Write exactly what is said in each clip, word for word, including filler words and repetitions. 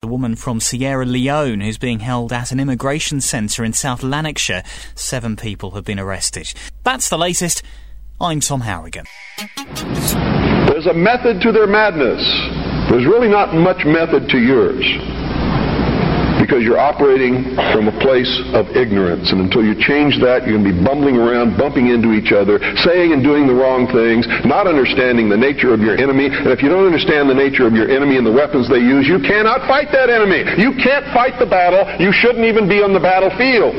A woman from Sierra Leone who's being held at an immigration centre in South Lanarkshire. Seven people have been arrested. That's the latest. I'm Tom Harrigan. There's a method to their madness. There's really not much method to yours, because you're operating from a place of ignorance, and until you change that, you're going to be bumbling around, bumping into each other, saying and doing the wrong things, not understanding the nature of your enemy. And if you don't understand the nature of your enemy and the weapons they use, you cannot fight that enemy. You can't fight the battle. You shouldn't even be on the battlefield.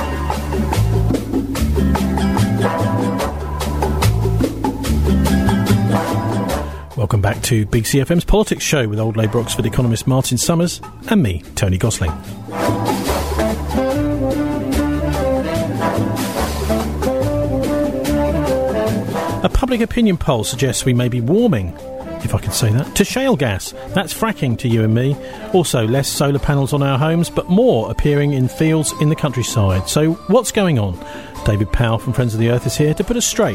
Welcome back to B C F M's Politics Show with Old Labour Oxford economist Martin Summers and me, Tony Gosling. A public opinion poll suggests we may be warming, if I can say that, to shale gas. That's fracking to you and me. Also, less solar panels on our homes, but more appearing in fields in the countryside. So, what's going on? David Powell from Friends of the Earth is here to put us straight.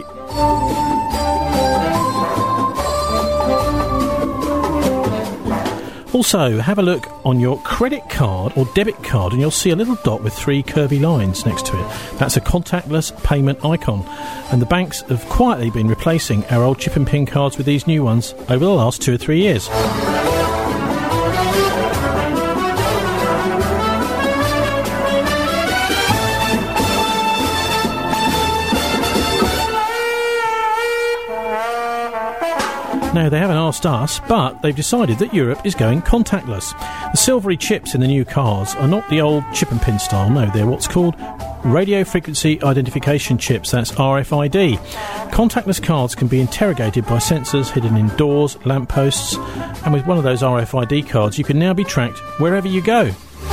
Also, have a look on your credit card or debit card and you'll see a little dot with three curvy lines next to it. That's a contactless payment icon. And the banks have quietly been replacing our old chip and pin cards with these new ones over the last two or three years. Now, they haven't asked us, but they've decided that Europe is going contactless. The silvery chips in the new cars are not the old chip and pin style, no, they're what's called radio frequency identification chips, that's R F I D. Contactless cards can be interrogated by sensors hidden in doors, lampposts, and with one of those R F I D cards you can now be tracked wherever you go.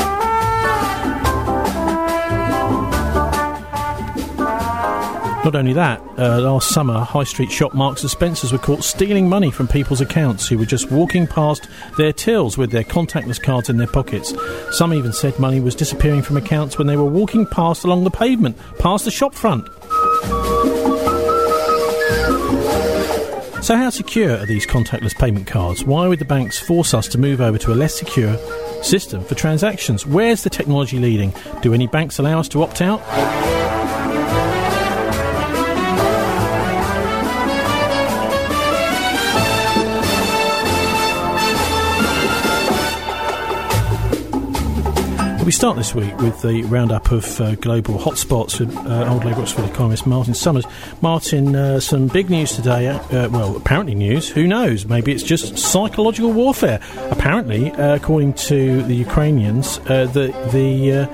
Not only that, uh, last summer, high street shop Marks and Spencer's were caught stealing money from people's accounts who were just walking past their tills with their contactless cards in their pockets. Some even said money was disappearing from accounts when they were walking past along the pavement, past the shop front. So how secure are these contactless payment cards? Why would the banks force us to move over to a less secure system for transactions? Where's the technology leading? Do any banks allow us to opt out? We start this week with the roundup of uh, global hotspots with uh, Old Labour Oxford economist Martin Summers. Martin, uh, some big news today. Uh, well, apparently news. Who knows? Maybe it's just psychological warfare. Apparently, uh, according to the Ukrainians, uh, the the uh,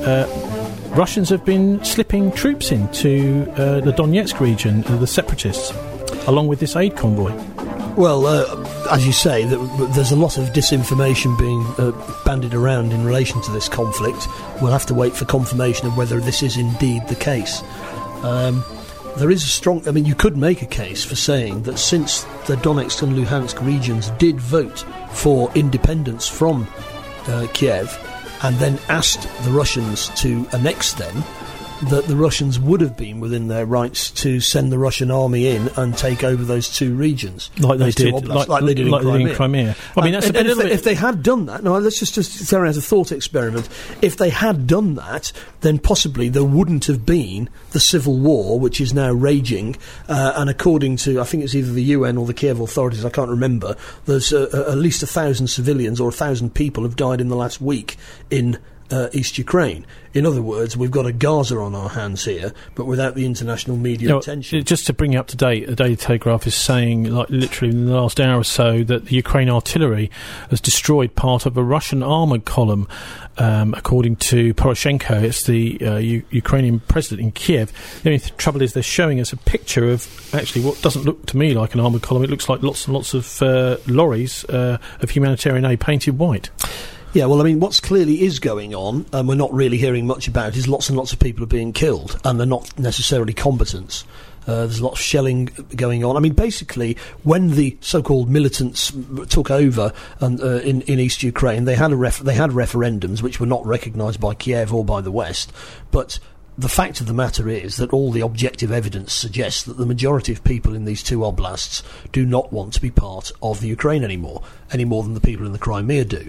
uh, Russians have been slipping troops into uh, the Donetsk region, uh, the separatists, along with this aid convoy. Well, uh, as you say, that there's a lot of disinformation being uh, bandied around in relation to this conflict. We'll have to wait for confirmation of whether this is indeed the case. Um, there is a strong... I mean, you could make a case for saying that since the Donetsk and Luhansk regions did vote for independence from uh, Kiev and then asked the Russians to annex them, that the Russians would have been within their rights to send the Russian army in and take over those two regions. Like they did, oblasts, like, like they did in like Crimea. They did in Crimea. I mean, that's and, a bit and if, they, bit... if they had done that, no, let's just, just throw out a thought experiment. If they had done that, then possibly there wouldn't have been the civil war, which is now raging, uh, and according to, I think it's either the U N or the Kiev authorities, I can't remember, there's uh, uh, at least a thousand civilians or a thousand people have died in the last week in Uh, East Ukraine. In other words, we've got a Gaza on our hands here, but without the international media you know, attention. Just to bring you up to date, the Daily Telegraph is saying, like literally in the last hour or so, that the Ukraine artillery has destroyed part of a Russian armoured column. Um, according to Poroshenko, it's the uh, U- Ukrainian president in Kiev. The only th- trouble is they're showing us a picture of actually what doesn't look to me like an armoured column. It looks like lots and lots of uh, lorries uh, of humanitarian aid painted white. Yeah, well, I mean, what's clearly is going on, and we're not really hearing much about, is lots and lots of people are being killed, and they're not necessarily combatants. Uh, there's a lot of shelling going on. I mean, basically, when the so-called militants took over and, uh, in, in East Ukraine, they had a ref- they had referendums which were not recognised by Kiev or by the West, but the fact of the matter is that all the objective evidence suggests that the majority of people in these two oblasts do not want to be part of the Ukraine anymore, any more than the people in the Crimea do.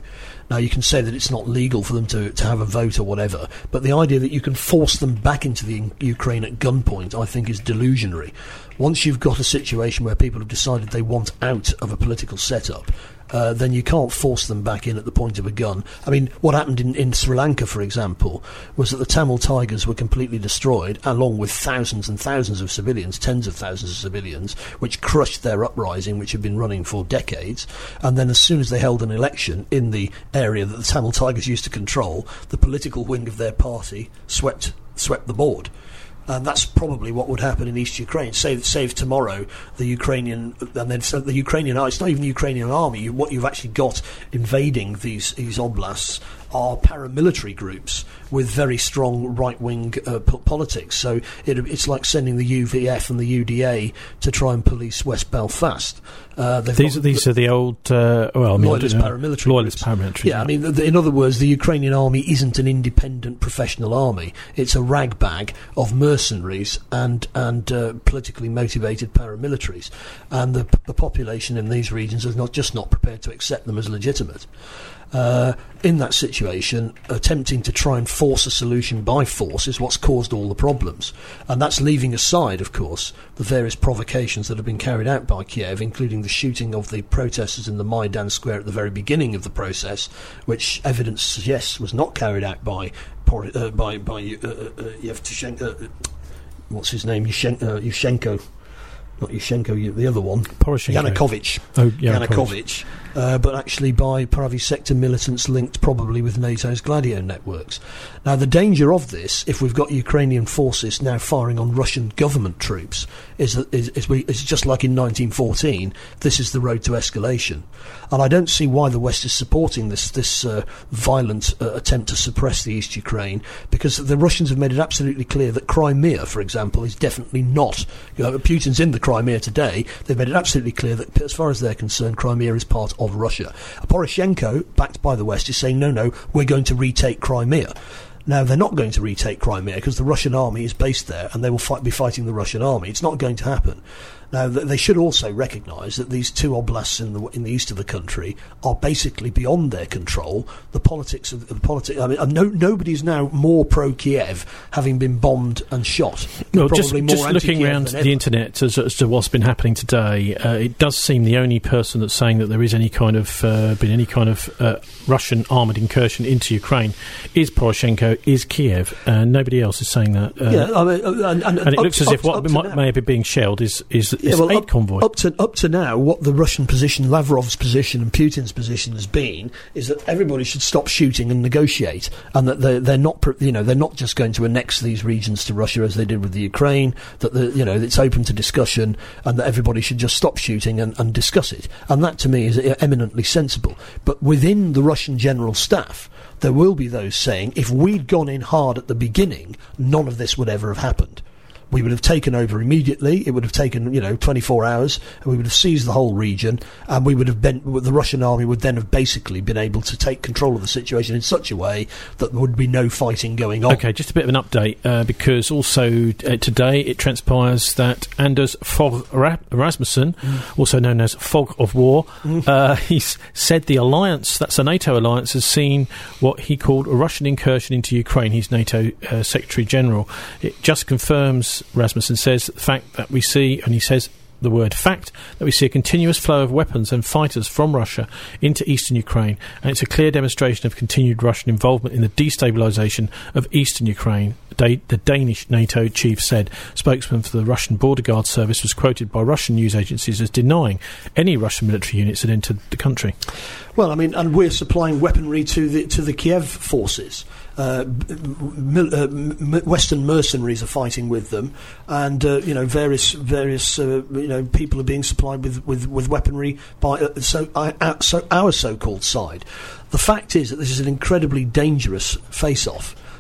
Now, you can say that it's not legal for them to, to have a vote or whatever, but the idea that you can force them back into the in- Ukraine at gunpoint, I think, is delusionary. Once you've got a situation where people have decided they want out of a political setup, Uh, then you can't force them back in at the point of a gun. I mean, what happened in, in Sri Lanka, for example, was that the Tamil Tigers were completely destroyed, along with thousands and thousands of civilians, tens of thousands of civilians, which crushed their uprising, which had been running for decades. And then as soon as they held an election in the area that the Tamil Tigers used to control, the political wing of their party swept swept the board. And that's probably what would happen in East Ukraine. Say, say if tomorrow the Ukrainian, and then so the Ukrainian, it's not even the Ukrainian army. You, what you've actually got invading these these oblasts are paramilitary groups with very strong right-wing uh, po- politics. So it, it's like sending the U V F and the U D A to try and police West Belfast. Uh, these got, these are the old uh, well, I mean, loyalist paramilitary. Loyalist paramilitary. Yeah, I mean, the, the, in other words, the Ukrainian army isn't an independent professional army. It's a ragbag of mercenaries and and uh, politically motivated paramilitaries, and the, the population in these regions is not just not prepared to accept them as legitimate. Uh, in that situation, attempting to try and force a solution by force is what's caused all the problems. And that's leaving aside, of course, the various provocations that have been carried out by Kiev, including the shooting of the protesters in the Maidan Square at the very beginning of the process, which evidence suggests was not carried out by uh, by, by uh, uh, Yevtushenko, uh, what's his name, Yushen- uh, Yushchenko. Not Yushchenko, the other one. Poroshenko. Yanukovych. Oh, Yanukovych. Yanukovych. Uh, but actually by Pravi sector militants linked probably with NATO's Gladio networks. Now, the danger of this, if we've got Ukrainian forces now firing on Russian government troops, is that is, is, we, is just like in nineteen fourteen, this is the road to escalation. And I don't see why the West is supporting this this uh, violent uh, attempt to suppress the East Ukraine, because the Russians have made it absolutely clear that Crimea, for example, is definitely not. You know, Putin's in the Crimea today. They've made it absolutely clear that, as far as they're concerned, Crimea is part of Russia. Poroshenko, backed by the West, is saying, no, no, we're going to retake Crimea. Now, they're not going to retake Crimea because the Russian army is based there and they will fight, be fighting the Russian army. It's not going to happen. Now, th- they should also recognise that these two oblasts in the in the east of the country are basically beyond their control. The politics of the politics. I mean, no, nobody's now more pro-Kiev, having been bombed and shot. Well, probably just, more just looking around the internet as, as to what's been happening today, uh, it does seem the only person that's saying that there is any kind of uh, been any kind of uh, Russian armoured incursion into Ukraine is Poroshenko, is Kiev, and nobody else is saying that. Uh, yeah, I mean, uh, and, and, and it up, looks as up, if what might, may be being shelled is is this yeah, well, aid up, convoy. Up to up to now, what the Russian position, Lavrov's position, and Putin's position has been is that everybody should stop shooting and negotiate, and that they're, they're not, you know, they're not just going to annex these regions to Russia as they did with the Ukraine. That the, you know, it's open to discussion, and that everybody should just stop shooting and, and discuss it. And that, to me, is eminently sensible. But within the Russian general staff, there will be those saying, if we'd gone in hard at the beginning, none of this would ever have happened. We would have taken over immediately. It would have taken, you know, twenty-four hours, and we would have seized the whole region, and we would have been, the Russian army would then have basically been able to take control of the situation in such a way that there would be no fighting going on. Okay, just a bit of an update, uh, because also uh, today it transpires that Anders Fogh Rasmussen, mm. also known as Fog of War, mm. uh, he's said the alliance, that's the NATO alliance, has seen what he called a Russian incursion into Ukraine. He's NATO uh, Secretary General. It just confirms, Rasmussen says, the fact that we see, and he says the word fact, that we see a continuous flow of weapons and fighters from Russia into eastern Ukraine, and it's a clear demonstration of continued Russian involvement in the destabilisation of eastern Ukraine, da- the Danish NATO chief said. Spokesman for the Russian Border Guard Service was quoted by Russian news agencies as denying any Russian military units had entered the country. Well, I mean, and we're supplying weaponry to the to the Kiev forces. Uh, mil- uh, m- Western mercenaries are fighting with them, and uh, you know various various uh, you know people are being supplied with, with, with weaponry by uh, so, uh, so our so-called side. The fact is that this is an incredibly dangerous face-off.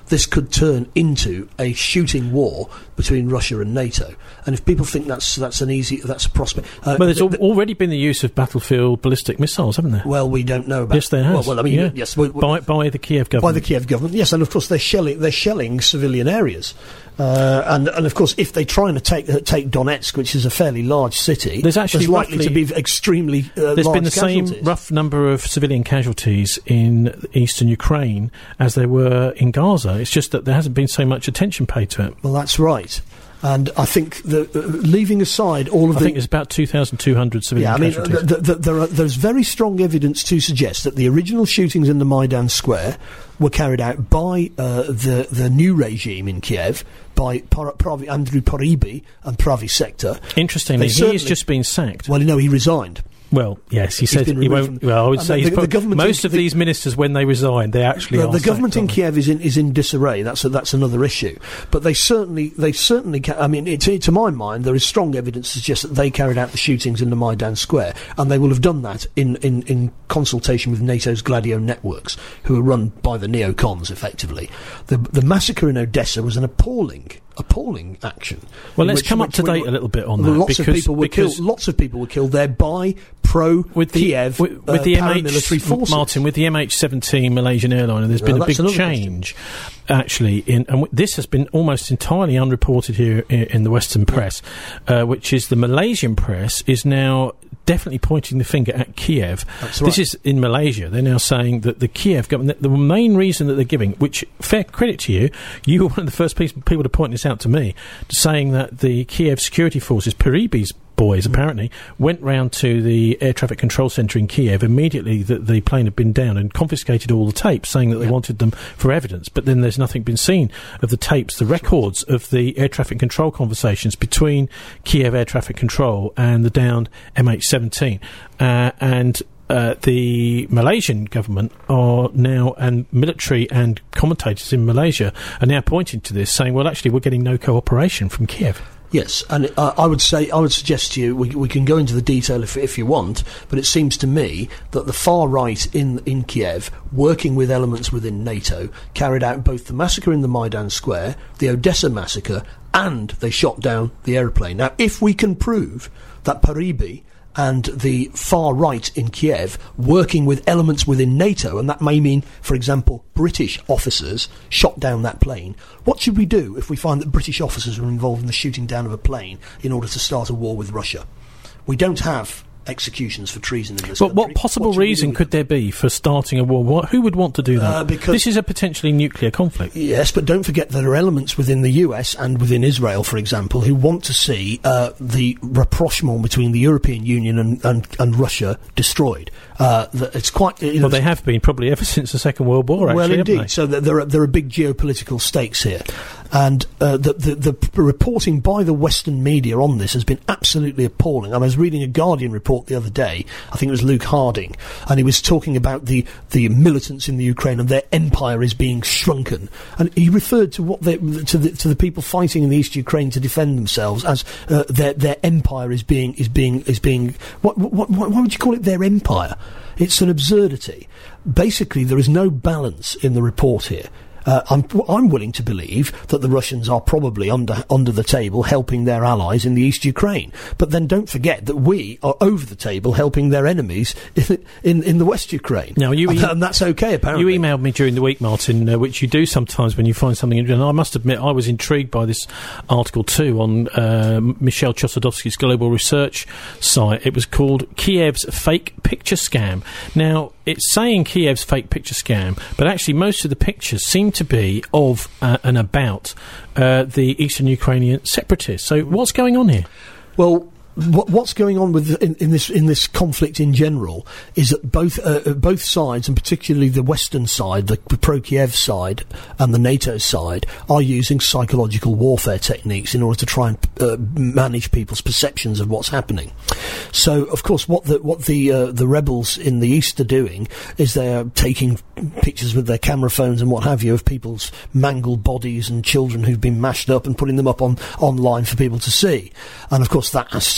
this could turn into a shooting war between Russia and NATO. And if people think that's that's an easy that's a prospect, uh, well, there's th- al- th- already been the use of battlefield ballistic missiles, haven't there? well, we don't know about. Yes, there has. Well, well I mean, yeah. yes, we, we, by by the Kiev government. by the Kiev government, yes, and of course they're shelling they're shelling civilian areas, uh, and and of course if they try and take uh, take Donetsk, which is a fairly large city, there's actually there's likely roughly, to be extremely uh, there's large been the casualties. same rough number of civilian casualties in eastern Ukraine as there were in Gaza. It's just that there hasn't been so much attention paid to it. Well, that's right. And I think the, uh, leaving aside all of I the... think there's about two thousand two hundred civilian Yeah, I mean, casualties. th- th- there are, there's very strong evidence to suggest that the original shootings in the Maidan Square were carried out by uh, the the new regime in Kiev, by Par- Pravi, Andrew Poriby and Pravi Sector. Interestingly, They he has certainly- just been sacked. Well, no, he resigned. Well, yes, he He's said been he removed won't. from- Well, I would and say the- he's the prob- government most in- of the- these ministers, when they resign, they actually The, are the government sacked, in aren't they? Kiev is in is in disarray. That's a, that's another issue. But they certainly they certainly. Ca- I mean, it, to, to my mind, there is strong evidence to suggest that they carried out the shootings in the Maidan Square, and they will have done that in, in, in consultation with NATO's Gladio networks, who are run by the neocons, effectively. The the massacre in Odessa was an appalling. appalling action. Well, in let's which- come up which to we- date a little bit on well, that, Lots of because- people were because- killed. Lots of people were killed there by pro with the Kiev with, with uh, the paramilitary M H forces. Martin with the M H seventeen Malaysian airliner. There's Well, been a that's big another change, actually, in and w- this has been almost entirely unreported here in, in the Western press, uh, which is the Malaysian press is now definitely pointing the finger at Kiev. That's This right. is in Malaysia. They're now saying that the Kiev government, the main reason that they're giving, which fair credit to you, you were one of the first pe- people to point this out to me, saying that the Kiev security forces, Poriby's boys apparently, went round to the air traffic control centre in Kiev immediately that the plane had been down and confiscated all the tapes, saying that they Yeah. wanted them for evidence. But then there's nothing been seen of the tapes, the records of the air traffic control conversations between Kiev Air Traffic Control and the downed M H seventeen. Uh, and Uh, the Malaysian government are now, and military and commentators in Malaysia are now pointing to this, saying, well, actually, we're getting no cooperation from Kiev. Yes, and uh, I would say I would suggest to you we, we can go into the detail if, if you want, but it seems to me that the far right in in Kiev, working with elements within NATO, carried out both the massacre in the Maidan Square, the Odessa massacre, and they shot down the aeroplane. Now, if we can prove that Poriby and the far right in Kiev working with elements within NATO, and that may mean, for example, British officers shot down that plane. What should we do if we find that British officers were involved in the shooting down of a plane in order to start a war with Russia? We don't have executions for treason in this But country. what possible should we do reason with could there be for starting a war? What, who would want to do that? Uh, because- this is a potentially nuclear conflict. Yes, but don't forget there are elements within the U S and within Israel, for example, who want to see uh, the rapprochement between the European Union and, and, and Russia destroyed. Uh, that it's quite. You know, Well, they have been probably ever since the Second World War, actually, well, haven't indeed. they? So that there are there are big geopolitical stakes here, and uh, the, the the p- reporting by the Western media on this has been absolutely appalling. I was reading a Guardian report the other day. I think it was Luke Harding, and he was talking about the the militants in the Ukraine and their empire is being shrunken, and he referred to what they to the to the people fighting in the East Ukraine to defend themselves as uh, their their empire is being is being is being what, what, what why would you call it their empire? It's an absurdity. Basically, there is no balance in the report here. Uh, I'm, I'm willing to believe that the Russians are probably under under the table helping their allies in the East Ukraine. But then don't forget that we are over the table helping their enemies in in, in the West Ukraine. Now, you and, e- and that's okay, apparently. You emailed me during the week, Martin, uh, which you do sometimes when you find something. And I must admit, I was intrigued by this article too on uh, Michel Chossudovsky's global research site. It was called Kiev's Fake Picture Scam. Now, it's saying Kiev's fake picture scam, but actually most of the pictures seem to be of uh, and about uh, the Eastern Ukrainian separatists. So what's going on here? Well, what, what's going on with in, in this in this conflict in general is that both uh, both sides, and particularly the Western side, the, the pro-Kiev side and the NATO side, are using psychological warfare techniques in order to try and uh, manage people's perceptions of what's happening. So, of course, what the what the uh, the rebels in the East are doing is they are taking pictures with their camera phones and what have you of people's mangled bodies and children who've been mashed up and putting them up on online for people to see. And of course, that has some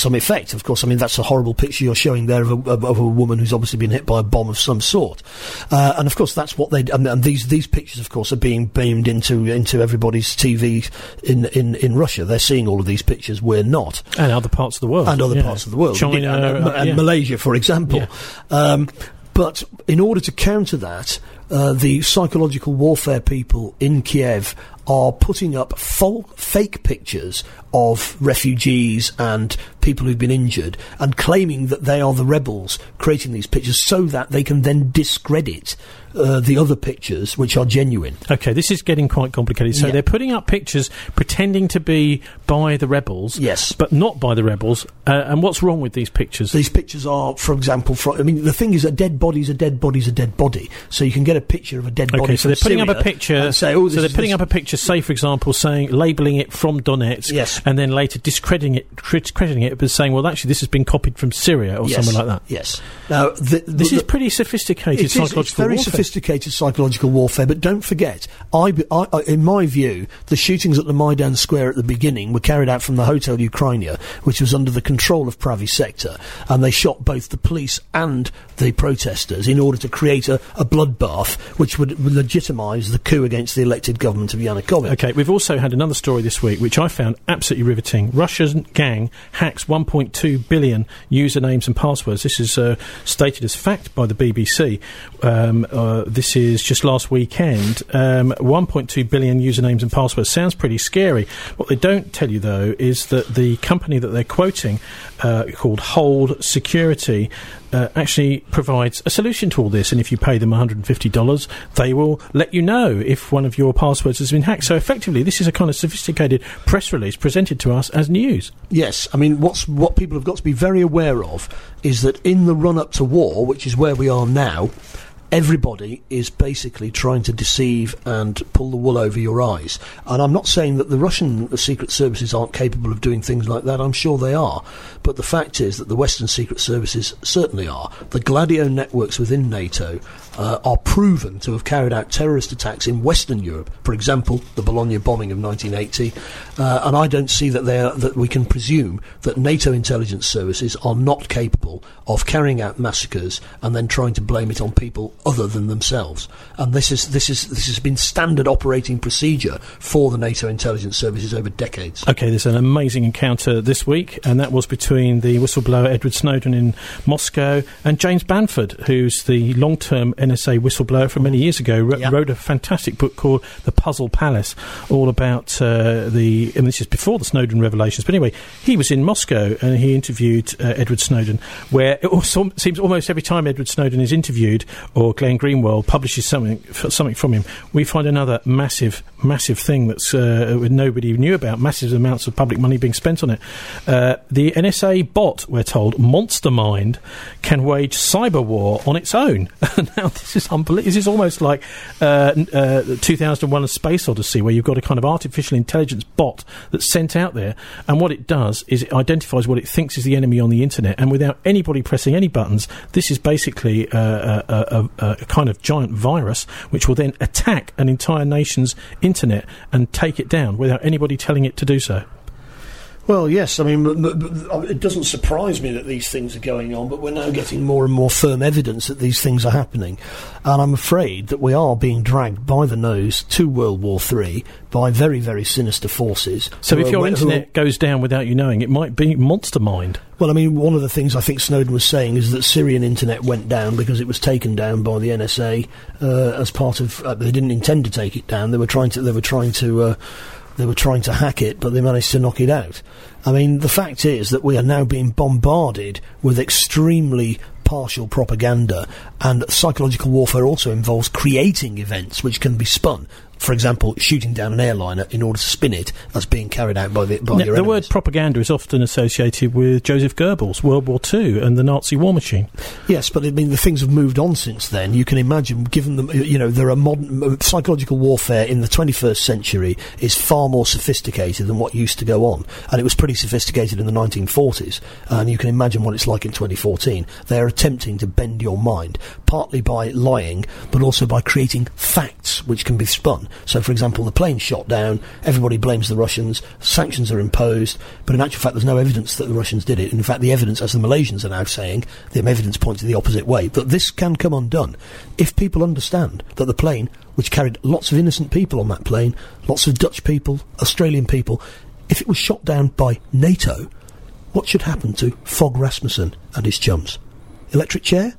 some effect. Of course, I mean, that's a horrible picture you're showing there of a, of a woman who's obviously been hit by a bomb of some sort. Uh, and of course, that's what they, and, and these, these pictures, of course, are being beamed into, into everybody's T V in, in, in Russia. They're seeing all of these pictures. We're not. And other parts of the world. And other yeah. parts of the world. China, and, and, uh, and yeah. Malaysia, for example. Yeah. Um, but in order to counter that, uh, the psychological warfare people in Kiev are putting up fol- fake pictures of refugees and people who've been injured and claiming that they are the rebels creating these pictures so that they can then discredit uh, the other pictures which are genuine. Okay, this is getting quite complicated. So yeah. they're putting up pictures pretending to be by the rebels, yes, but not by the rebels. Uh, and what's wrong with these pictures? These pictures are, for example, fro- I mean, the thing is, a dead body's a dead body's a dead body. So you can get a picture of a dead body. Okay, so they're putting Syria up a picture. and say, oh, this so they're is putting this up a picture, say, for example, saying labelling it from Donetsk, yes, and then later discrediting it, discrediting it, but saying, well, actually, this has been copied from Syria or yes. somewhere like that. Yes. Now, the, the, this the, is pretty sophisticated it psychological is, it's very warfare. sophisticated psychological warfare. But don't forget, I, I, I, in my view, the shootings at the Maidan Square at the beginning were carried out from the Hotel Ukrainia, which was under the control of Pravi Sector, and they shot both the police and the protesters in order to create a, a bloodbath which would legitimise the coup against the elected government of Yanukovych. Okay, we've also had another story this week which I found absolutely riveting. Russia's gang hacks one point two billion usernames and passwords. This is uh, stated as fact by the B B C. Um, uh, this is just last weekend. Um, one point two billion usernames and passwords. Sounds pretty scary. What they don't tell you, though, is that the company that they're quoting, uh, called Hold Security, Uh, actually provides a solution to all this, and if you pay them one hundred fifty dollars, they will let you know if one of your passwords has been hacked. So effectively, this is a kind of sophisticated press release presented to us as news. Yes, I mean, what's what people have got to be very aware of is that in the run-up to war, which is where we are now, everybody is basically trying to deceive and pull the wool over your eyes. And I'm not saying that the Russian secret services aren't capable of doing things like that. I'm sure they are. But the fact is that the Western secret services certainly are. The Gladio networks within NATO uh, are proven to have carried out terrorist attacks in Western Europe. For example, the Bologna bombing of nineteen eighty. Uh, and I don't see that they are, that we can presume that NATO intelligence services are not capable of carrying out massacres and then trying to blame it on people other than themselves. And this is this is this has been standard operating procedure for the NATO intelligence services over decades. Okay, there's an amazing encounter this week, and that was between the whistleblower Edward Snowden in Moscow and James Banford, who's the long-term N S A whistleblower from many years ago. Wrote, yep. wrote a fantastic book called The Puzzle Palace, all about uh, the, and this is before the Snowden revelations, but anyway, he was in Moscow and he interviewed uh, Edward Snowden, where it also seems almost every time Edward Snowden is interviewed, or Glenn Greenwald publishes something f- something from him, we find another massive, massive thing that's uh, nobody knew about, massive amounts of public money being spent on it. Uh, the N S A bot, we're told, Monstermind, can wage cyber war on its own. Now, this is unbelievable. This is almost like uh, uh, two thousand one A Space Odyssey, where you've got a kind of artificial intelligence bot that's sent out there, and what it does is it identifies what it thinks is the enemy on the internet, and without anybody pressing any buttons, this is basically uh, a, a, a kind of giant virus which will then attack an entire nation's internet and take it down without anybody telling it to do so. Well, yes, I mean, b- b- it doesn't surprise me that these things are going on, but we're now getting more and more firm evidence that these things are happening. And I'm afraid that we are being dragged by the nose to World War Three by very, very sinister forces. So if are, your internet are, goes down without you knowing, it might be Monstermind. Well, I mean, one of the things I think Snowden was saying is that Syrian internet went down because it was taken down by the N S A uh, as part of... Uh, they didn't intend to take it down. They were trying to... They were trying to... Uh, They were trying to hack it, but they managed to knock it out. I mean, the fact is that we are now being bombarded with extremely partial propaganda, and psychological warfare also involves creating events which can be spun. For example, shooting down an airliner in order to spin it as being carried out by, the, by now, your the enemies. word propaganda is often associated with Joseph Goebbels, World War Two, and the Nazi war machine. Yes, but I mean, the things have moved on since then. You can imagine, given them, you know, there are modern psychological warfare in the twenty-first century is far more sophisticated than what used to go on, and it was pretty sophisticated in the nineteen forties. And you can imagine what it's like in twenty fourteen. They are attempting to bend your mind, partly by lying, but also by creating facts which can be spun. So, for example, the plane's shot down, everybody blames the Russians, sanctions are imposed, but in actual fact there's no evidence that the Russians did it. In fact, the evidence, as the Malaysians are now saying, the evidence points to the opposite way. But this can come undone if people understand that the plane, which carried lots of innocent people on that plane, lots of Dutch people, Australian people, if it was shot down by NATO, what should happen to Fogh Rasmussen and his chums? Electric chair?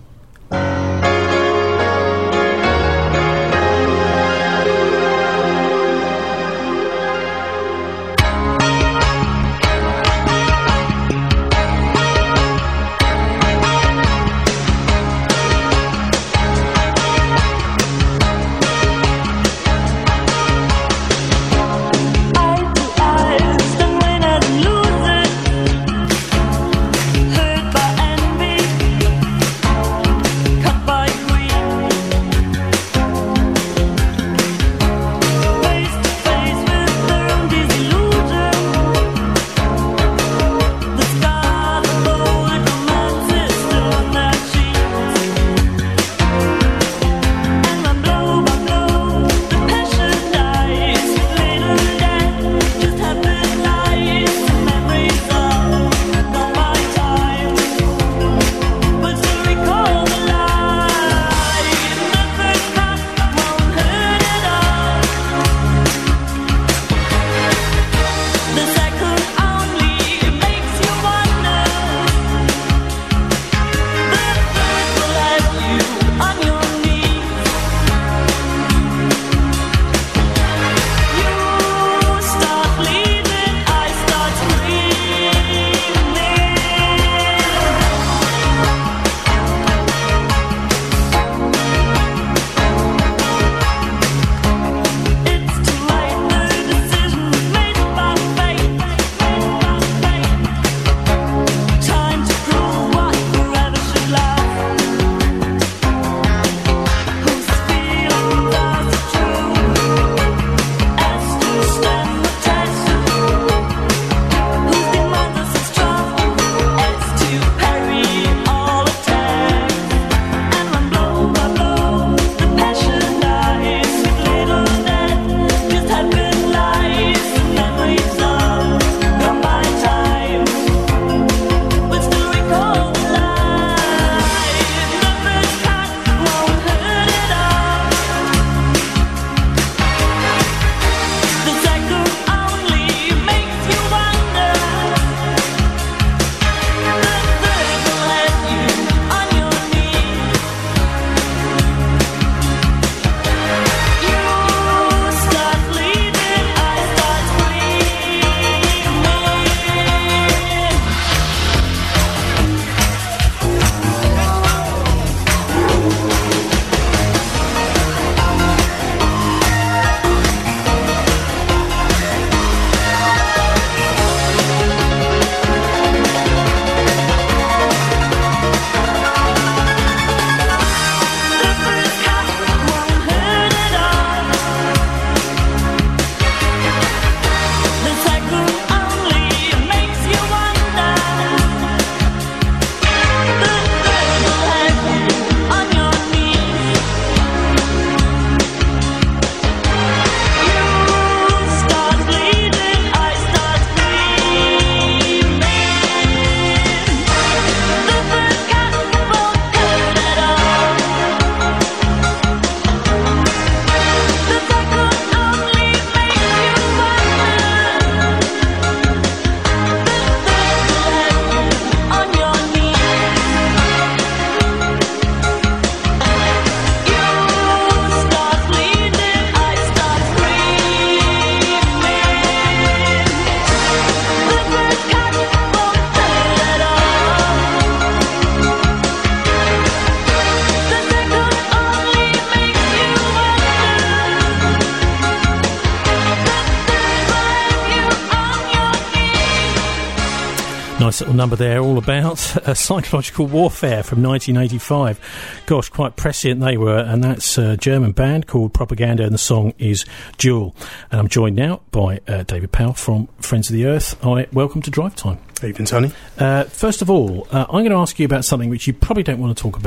Nice little number there, all about uh, psychological warfare from nineteen eighty-five. Gosh, quite prescient they were, and that's a German band called Propaganda, and the song is Duel. And I'm joined now by uh, David Powell from Friends of the Earth. Hi, welcome to Drive Time. Evening, Tony. Uh, first of all, uh, I'm going to ask you about something which you probably don't want to talk about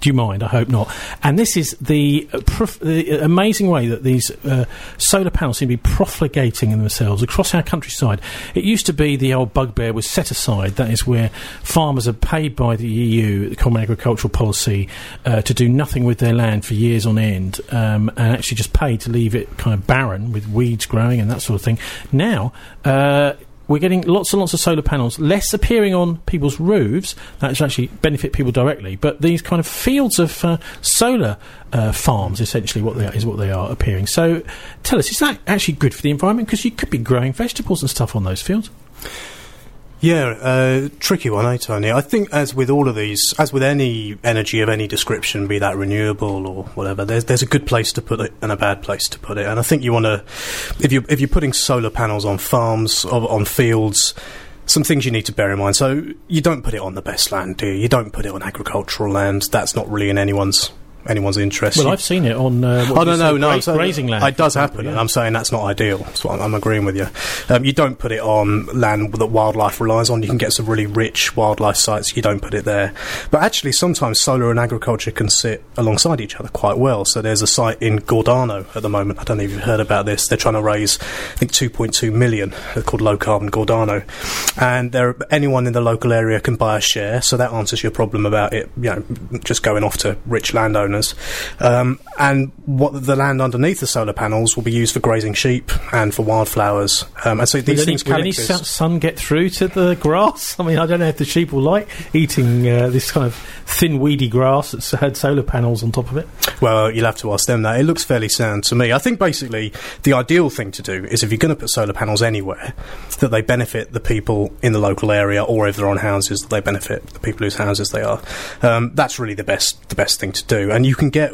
Do you mind? I hope not. And this is the, uh, prof- the amazing way that these uh, solar panels seem to be profligating in themselves across our countryside. It used to be the old bugbear was set aside. That is where farmers are paid by the E U, the Common Agricultural Policy, uh, to do nothing with their land for years on end, um, and actually just paid to leave it kind of barren with weeds growing and that sort of thing. Now, uh, we're getting lots and lots of solar panels, less appearing on people's roofs. That actually benefit people directly, but these kind of fields of uh, solar uh, farms, essentially, what they are, is what they are appearing. So, tell us, is that actually good for the environment? Because you could be growing vegetables and stuff on those fields. Yeah, uh, tricky one, eh, Tony? I think as with all of these, as with any energy of any description, be that renewable or whatever, there's there's a good place to put it and a bad place to put it. And I think you want to, if you if you're putting solar panels on farms or on fields, some things you need to bear in mind. So you don't put it on the best land, do you? You don't put it on agricultural land. That's not really in anyone's anyone's interest. Well, I've seen it on uh, what oh, no, no, no, gra- grazing land. It does happen, yeah. and I'm saying that's not ideal. That's what I'm, I'm agreeing with you. Um, you don't put it on land that wildlife relies on. You can get some really rich wildlife sites. You don't put it there. But actually, sometimes solar and agriculture can sit alongside each other quite well. So there's a site in Gordano at the moment. I don't know if you've heard about this. They're trying to raise, I think, two point two million. They're called Low Carbon Gordano. And there, anyone in the local area can buy a share. So that answers your problem about it, you know, just going off to rich landowners. Um, and what the land underneath the solar panels will be used for grazing sheep and for wildflowers. Um, and so these will things any, will any characters- sun get through to the grass? I mean, I don't know if the sheep will like eating uh, this kind of thin, weedy grass that's had solar panels on top of it. Well, you'll have to ask them that. It looks fairly sound to me. I think basically the ideal thing to do is if you're going to put solar panels anywhere, that they benefit the people in the local area, or if they're on houses, that they benefit the people whose houses they are. Um, that's really the best the best thing to do. And you can get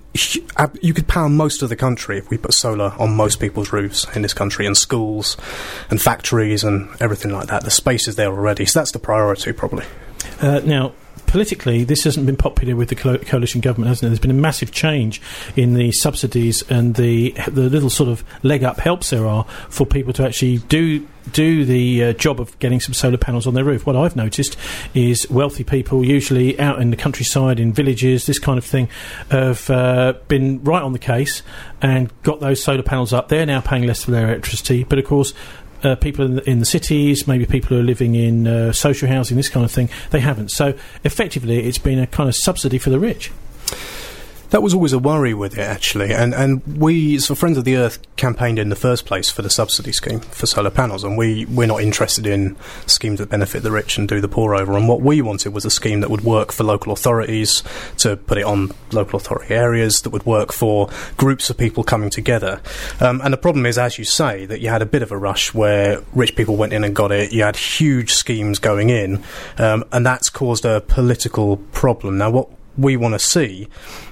you could power most of the country if we put solar on most people's roofs in this country, and schools and factories and everything like that. The space is there already, so that's the priority probably. Uh, now, politically, this hasn't been popular with the co- coalition government, hasn't it? There's been a massive change in the subsidies and the the little sort of leg up helps there are for people to actually do do the uh, job of getting some solar panels on their roof. What I've noticed is wealthy people, usually out in the countryside, in villages, this kind of thing, have uh, been right on the case and got those solar panels up. They're now paying less for their electricity, but of course Uh, people in the, in the cities, maybe people who are living in uh, social housing, this kind of thing, they haven't. So effectively it's been a kind of subsidy for the rich. That was always a worry with it, actually, and and we, as Friends of the Earth, campaigned in the first place for the subsidy scheme for solar panels, and we, we're not interested in schemes that benefit the rich and do the poor over, and what we wanted was a scheme that would work for local authorities, to put it on local authority areas, that would work for groups of people coming together. Um, and the problem is, as you say, that you had a bit of a rush where rich people went in and got it, you had huge schemes going in, um, and that's caused a political problem. Now, what we want to see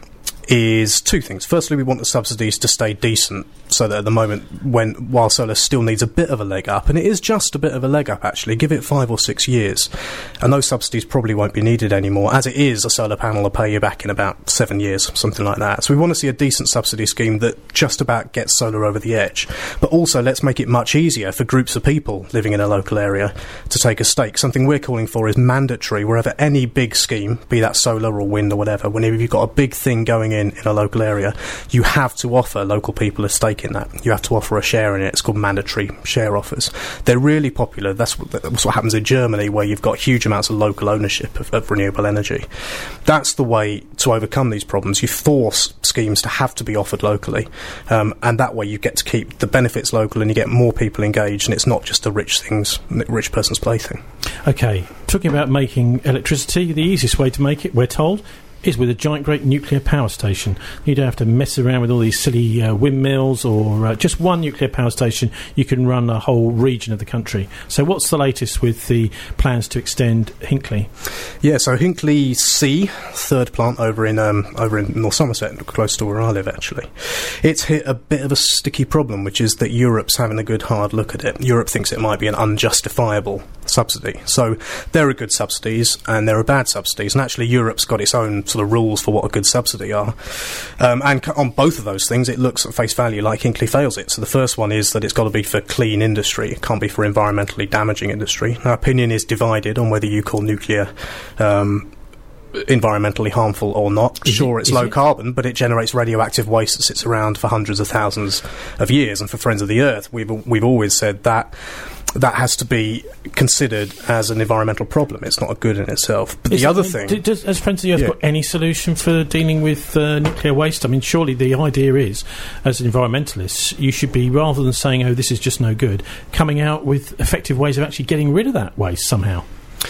is two things. Firstly, we want the subsidies to stay decent, so that at the moment, when while solar still needs a bit of a leg up, and it is just a bit of a leg up actually, give it five or six years, and those subsidies probably won't be needed anymore. As it is, a solar panel will pay you back in about seven years, something like that. So we want to see a decent subsidy scheme that just about gets solar over the edge, but also let's make it much easier for groups of people living in a local area to take a stake. Something we're calling for is mandatory wherever any big scheme, be that solar or wind or whatever, whenever you've got a big thing going in in a local area, you have to offer local people a stake in that. You have to offer a share in it. It's called mandatory share offers. They're really popular. That's what, that's what happens in Germany, where you've got huge amounts of local ownership of, of renewable energy. That's the way to overcome these problems. You force schemes to have to be offered locally, um, and that way you get to keep the benefits local and you get more people engaged, and it's not just a rich things, rich person's plaything. Okay, talking about making electricity, the easiest way to make it, we're told, is with a giant great nuclear power station. You don't have to mess around with all these silly uh, windmills or uh, just one nuclear power station. You can run a whole region of the country. So what's the latest with the plans to extend Hinkley? Yeah, so Hinkley C, third plant over in um, over in North Somerset, close to where I live actually. It's hit a bit of a sticky problem, which is that Europe's having a good hard look at it. Europe thinks it might be an unjustifiable subsidy. So there are good subsidies and there are bad subsidies, and actually Europe's got its own sort of rules for what a good subsidy are. Um, and c- on both of those things, it looks at face value like Hinkley fails it. So the first one is that it's got to be for clean industry. It can't be for environmentally damaging industry. Now, opinion is divided on whether you call nuclear um, environmentally harmful or not. Is sure, it, it's is low it? carbon, but it generates radioactive waste that sits around for hundreds of thousands of years. And for Friends of the Earth, we've we've always said that that has to be considered as an environmental problem. It's not a good in itself. But Is the it- other thing... d- does, has Friends of the Earth Yeah. got any solution for dealing with uh, nuclear waste? I mean, surely the idea is, as environmentalists, you should be, rather than saying, oh, this is just no good, coming out with effective ways of actually getting rid of that waste somehow.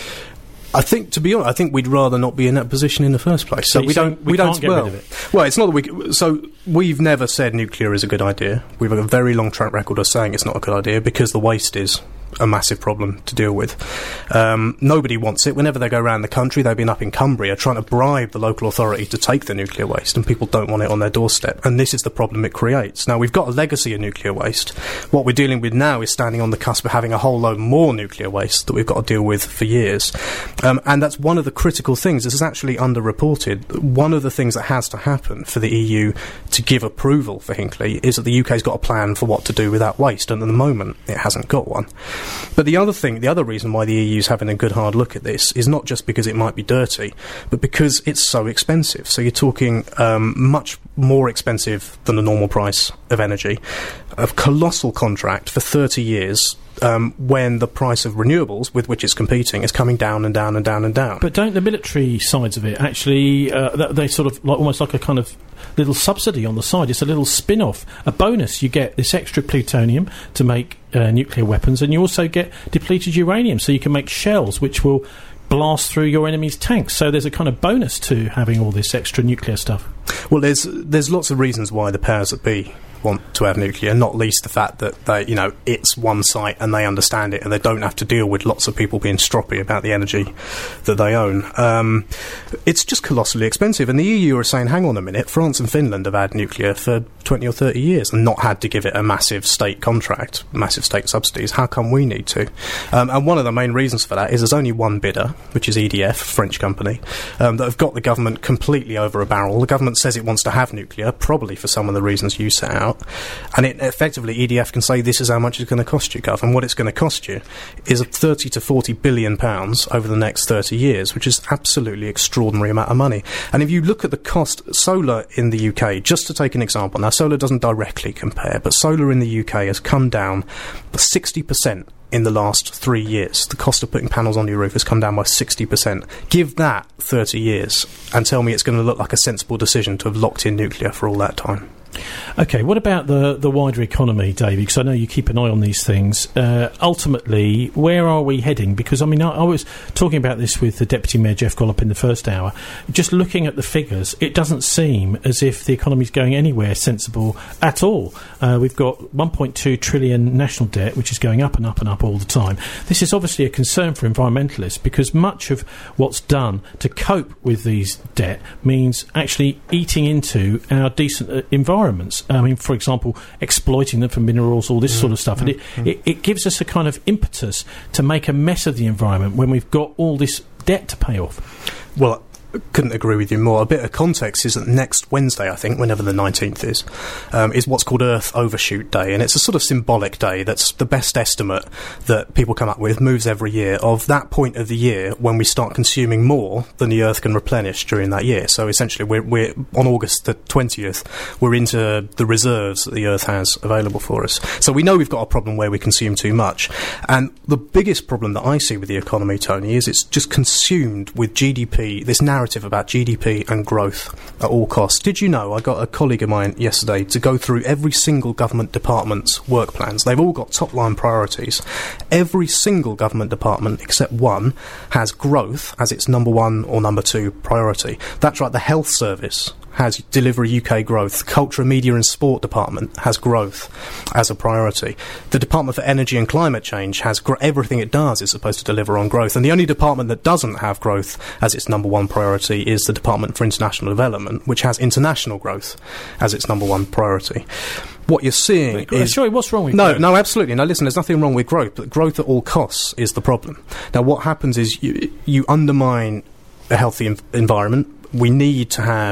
I think, to be honest, I think we'd rather not be in that position in the first place. So So we you're don't. saying we we don't. can't get well, rid of it? well, it's not that we. So we've never said nuclear is a good idea. We've got a very long track record of saying it's not a good idea because the waste is a massive problem to deal with. Um, nobody wants it. Whenever they go around the country, they've been up in Cumbria trying to bribe the local authority to take the nuclear waste, and people don't want it on their doorstep. And this is the problem it creates. Now, we've got a legacy of nuclear waste. What we're dealing with now is standing on the cusp of having a whole load more nuclear waste that we've got to deal with for years. Um, and that's one of the critical things. This is actually underreported. One of the things that has to happen for the E U to give approval for Hinkley is that the U K's got a plan for what to do with that waste, and at the moment it hasn't got one. But the other thing, the other reason why the E U's having a good hard look at this is not just because it might be dirty, but because it's so expensive. So you're talking um, much more expensive than the normal price of energy, a colossal contract for thirty years, um, when the price of renewables with which it's competing is coming down and down and down and down. But don't the military sides of it actually, uh, th- they sort of, like almost like a kind of little subsidy on the side. It's a little spin-off, a bonus. You get this extra plutonium to make uh, nuclear weapons, and you also get depleted uranium, so you can make shells which will blast through your enemy's tanks. So there's a kind of bonus to having all this extra nuclear stuff. Well, there's there's lots of reasons why the powers that be want to have nuclear, not least the fact that they, you know, it's one site and they understand it and they don't have to deal with lots of people being stroppy about the energy that they own. Um, it's just colossally expensive, and the E U are saying, hang on a minute, France and Finland have had nuclear for twenty or thirty years and not had to give it a massive state contract, massive state subsidies. How come we need to? Um, and one of the main reasons for that is there's only one bidder, which is E D F, a French company, um, that have got the government completely over a barrel. The government says it wants to have nuclear, probably for some of the reasons you set out. And it effectively, E D F can say, this is how much it's going to cost you, Gov. And what it's going to cost you is thirty to forty billion pounds over the next thirty years, which is absolutely extraordinary amount of money. And if you look at the cost, solar in the U K, just to take an example, now solar doesn't directly compare, but solar in the U K has come down sixty percent in the last three years. The cost of putting panels on your roof has come down by sixty percent. Give that thirty years and tell me it's going to look like a sensible decision to have locked in nuclear for all that time. Okay, what about the, the wider economy, David? Because I know you keep an eye on these things. Uh, ultimately, where are we heading? Because, I mean, I, I was talking about this with the Deputy Mayor, Jeff Gollop, in the first hour. Just looking at the figures, it doesn't seem as if the economy's going anywhere sensible at all. Uh, we've got one point two trillion national debt, which is going up and up and up all the time. This is obviously a concern for environmentalists, because much of what's done to cope with these debt means actually eating into our decent uh, environment. I mean, for example, exploiting them for minerals, all this mm, sort of stuff. Mm, and it, mm. it, it gives us a kind of impetus to make a mess of the environment when we've got all this debt to pay off. Well, couldn't agree with you more. A bit of context is that next Wednesday, I think, whenever the nineteenth is, um, is what's called Earth Overshoot Day, and it's a sort of symbolic day that's the best estimate that people come up with, moves every year, of that point of the year when we start consuming more than the Earth can replenish during that year. So essentially, we're, we're on August the twentieth, we're into the reserves that the Earth has available for us. So we know we've got a problem where we consume too much, and the biggest problem that I see with the economy, Tony, is it's just consumed with G D P, this narrative about G D P and growth at all costs. Did you know, I got a colleague of mine yesterday to go through every single government department's work plans. They've all got top-line priorities. Every single government department, except one, has growth as its number one or number two priority. That's right, the Health Service has Deliver U K growth. The Culture, Media and Sport Department has growth as a priority. The Department for Energy and Climate Change has gr- everything it does is supposed to deliver on growth. And the only department that doesn't have growth as its number one priority is the Department for International Development, which has international growth as its number one priority. What you're seeing Wait, is... Sorry, what's wrong with No, growth? no, absolutely. No, listen, there's nothing wrong with growth, but growth at all costs is the problem. Now, what happens is you, you undermine a healthy env- environment. We need to have